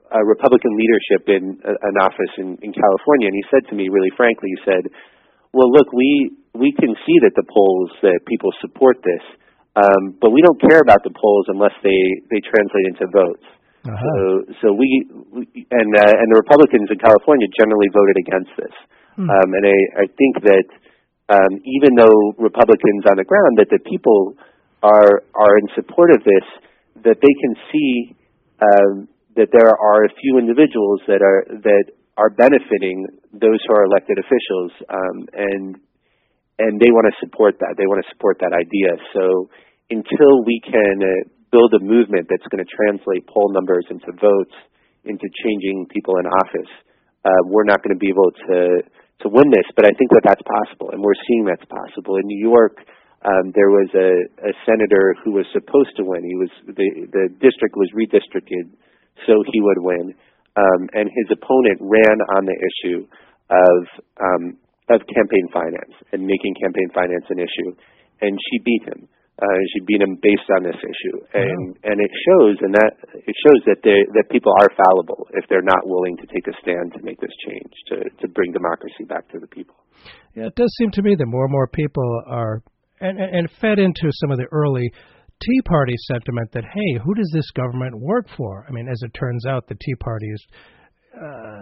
[SPEAKER 2] a Republican leadership in a, an office in, in California, and he said to me really frankly, he said, well, look, we, we can see that the polls, that people support this, um, but we don't care about the polls unless they, they translate into votes. Uh-huh. So, so we, we and uh, and the Republicans in California generally voted against this, hmm. um, and I, I think that um, even though Republicans on the ground, that the people are are in support of this, that they can see um, that there are a few individuals that are that are benefiting those who are elected officials, um, and and they want to support that. They want to support that idea. So until we can uh, build a movement that's going to translate poll numbers into votes, into changing people in office, uh, we're not going to be able to to win this. But I think that that's possible, and we're seeing that's possible. In New York, um, there was a, a senator who was supposed to win. He was the the district was redistricted, so he would win. Um, and his opponent ran on the issue of um, of campaign finance and making campaign finance an issue, and she beat him. Uh, she beat him based on this issue, and wow. and it shows, and that it shows that they, that people are fallible if they're not willing to take a stand to make this change, to to bring democracy back to the people.
[SPEAKER 1] Yeah, it does seem to me that more and more people are and and, and fed into some of the early Tea Party sentiment that, hey, who does this government work for? I mean, as it turns out, the Tea Party is uh,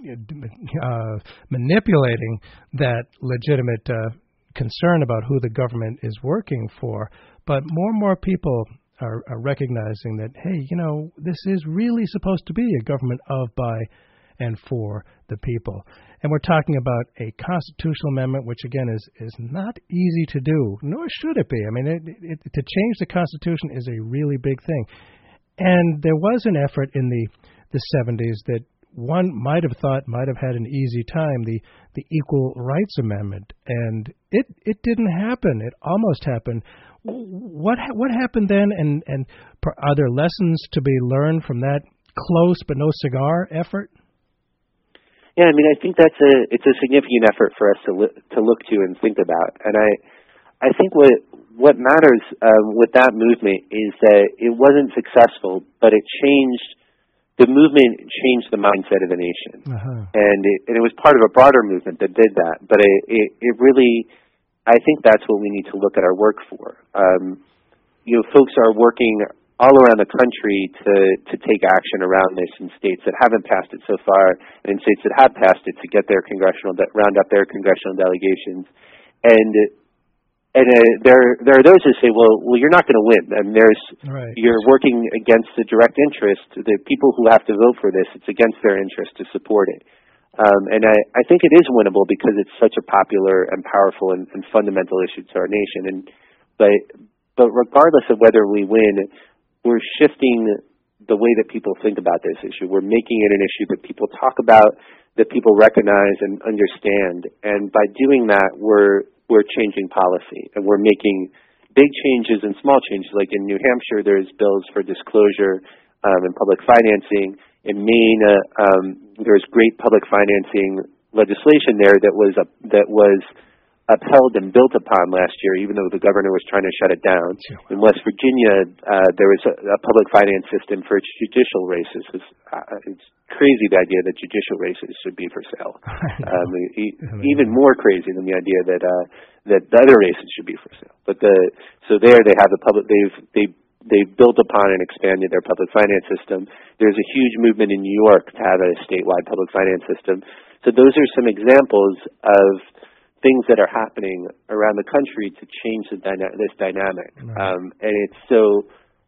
[SPEAKER 1] uh, manipulating that legitimate uh, concern about who the government is working for. But more and more people are, are recognizing that, hey, you know, this is really supposed to be a government of, by, and for the people. And we're talking about a constitutional amendment, which, again, is, is not easy to do, nor should it be. I mean, it, it, to change the Constitution is a really big thing. And there was an effort in the, the seventies that one might have thought might have had an easy time, the, the Equal Rights Amendment. And it, it didn't happen. It almost happened. What what happened then, and, and are there lessons to be learned from that close but no cigar effort?
[SPEAKER 2] Yeah, I mean, I think that's a it's a significant effort for us to li- to look to and think about. And I I think what what matters um, with that movement is that it wasn't successful, but it changed the movement changed the mindset of the nation, uh-huh. and it, and it was part of a broader movement that did that. But it, it it really, I think that's what we need to look at our work for. Um, you know, folks are working all around the country to, to take action around this in states that haven't passed it so far, and in states that have passed it to get their congressional, de- round up their congressional delegations. And and uh, there there are those who say, well, well, you're not going to win. And there's right. You're working against the direct interest. The people who have to vote for this, it's against their interest to support it. Um, and I, I think it is winnable because it's such a popular and powerful and, and fundamental issue to our nation. And but but regardless of whether we win, we're shifting the way that people think about this issue. We're making it an issue that people talk about, that people recognize and understand. And by doing that, we're we're changing policy, and we're making big changes and small changes. Like in New Hampshire, there's bills for disclosure um, and public financing. In Maine, uh, um, there's great public financing legislation there that was uh, that was upheld and built upon last year, even though the governor was trying to shut it down. Sure. In West Virginia, uh, there was a, a public finance system for judicial races. It's, uh, it's crazy, the idea that judicial races should be for sale. Um, e- even more crazy than the idea that uh, that the other races should be for sale. But the so there they have the public. They've they they've built upon and expanded their public finance system. There's a huge movement in New York to have a statewide public finance system. So those are some examples of things that are happening around the country to change the dyna- this dynamic. Right. Um, and it's so,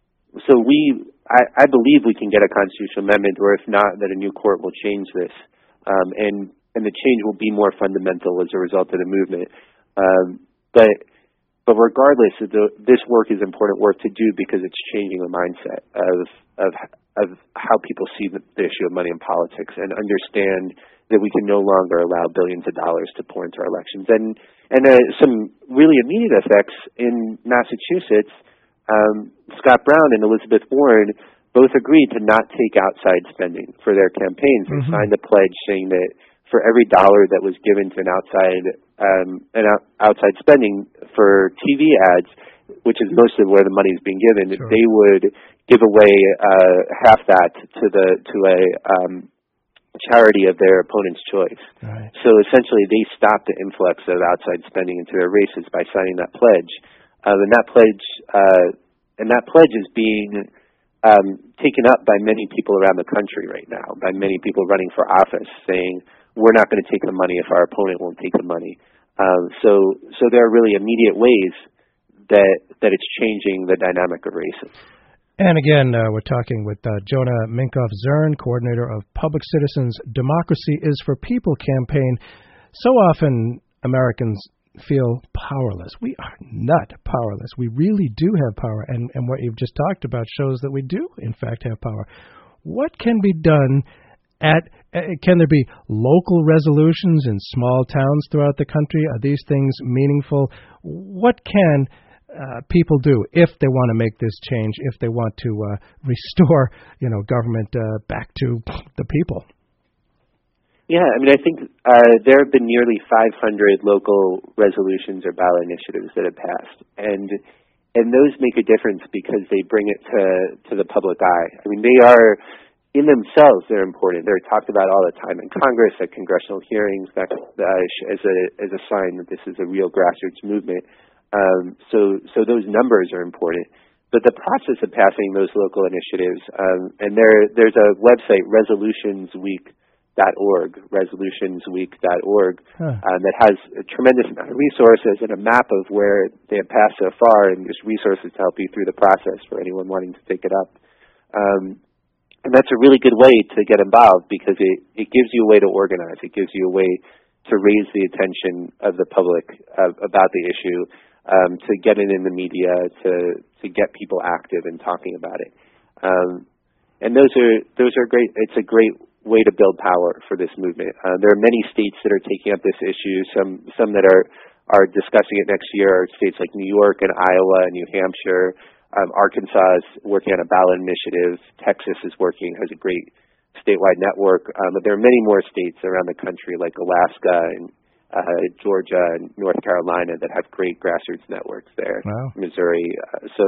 [SPEAKER 2] so we, I, I believe we can get a constitutional amendment, or if not, that a new court will change this. Um, and, and the change will be more fundamental as a result of the movement. Um, but, but regardless, the, this work is important work to do because it's changing the mindset of, of, of how people see the, the issue of money in politics and understand that we can no longer allow billions of dollars to pour into our elections. And and uh, some really immediate effects in Massachusetts, um, Scott Brown and Elizabeth Warren both agreed to not take outside spending for their campaigns. They mm-hmm. signed a pledge saying that for every dollar that was given to an outside um, an out, outside spending for T V ads, which is most of where the money is being given,
[SPEAKER 1] sure.
[SPEAKER 2] they would give away uh, half that to the to a um, charity of their opponent's choice.
[SPEAKER 1] Right.
[SPEAKER 2] So essentially, they stopped the influx of outside spending into their races by signing that pledge, uh, and that pledge uh, and that pledge is being um, taken up by many people around the country right now, by many people running for office, saying we're not going to take the money if our opponent won't take the money. Um, so, so there are really immediate ways that that it's changing the dynamic of races.
[SPEAKER 1] And again, uh, we're talking with uh, Jonah Minkoff-Zern, coordinator of Public Citizens Democracy is for People campaign. So often Americans feel powerless. We are not powerless. We really do have power, and, and what you've just talked about shows that we do, in fact, have power. What can be done at, uh, can there be local resolutions in small towns throughout the country? Are these things meaningful? What can Uh, people do if they want to make this change, if they want to uh, restore, you know, government uh, back to the people?
[SPEAKER 2] Yeah, I mean, I think uh, there have been nearly five hundred local resolutions or ballot initiatives that have passed, and and those make a difference because they bring it to to the public eye. I mean, they are in themselves they're important. They're talked about all the time in Congress, at congressional hearings, that uh, as a as a sign that this is a real grassroots movement. Um, so, so those numbers are important, but the process of passing those local initiatives, um, and there, there's a website, resolutions week dot org, resolutions week dot org, huh. um, that has a tremendous amount of resources and a map of where they have passed so far, and just resources to help you through the process for anyone wanting to take it up. Um, and that's a really good way to get involved because it, it gives you a way to organize. It gives you a way to raise the attention of the public uh, about the issue. Um, to get it in the media, to to get people active and talking about it, um, and those are those are great. It's a great way to build power for this movement. Uh, there are many states that are taking up this issue. Some some that are are discussing it next year are states like New York and Iowa and New Hampshire. Um, Arkansas is working on a ballot initiative. Texas is working, has a great statewide network. Um, but there are many more states around the country like Alaska and Uh, Georgia and North Carolina that have great grassroots networks there.
[SPEAKER 1] Wow.
[SPEAKER 2] Missouri. Uh, so,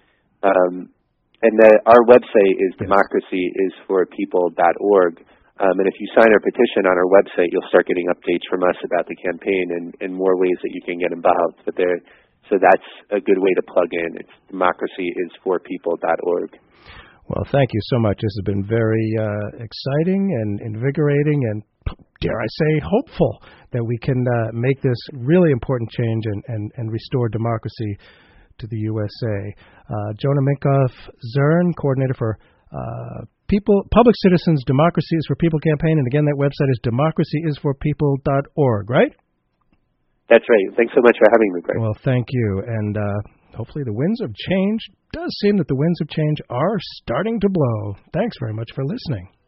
[SPEAKER 2] um, and the, our website is democracy is for people dot org. Um, and if you sign our petition on our website, you'll start getting updates from us about the campaign and, and more ways that you can get involved. But there, so that's a good way to plug in. It's democracy is for people dot org.
[SPEAKER 1] Well, thank you so much. This has been very uh, exciting and invigorating and, dare I say, hopeful that we can uh, make this really important change and, and, and restore democracy to the U S A. Uh, Jonah Minkoff-Zern, coordinator for uh, People Public Citizens Democracy is for People campaign. And again, that website is democracy is for people dot org, right?
[SPEAKER 2] That's right. Thanks so much for having me, Greg.
[SPEAKER 1] Well, thank you. And uh, hopefully the winds of change, does seem that the winds of change are starting to blow. Thanks very much for listening.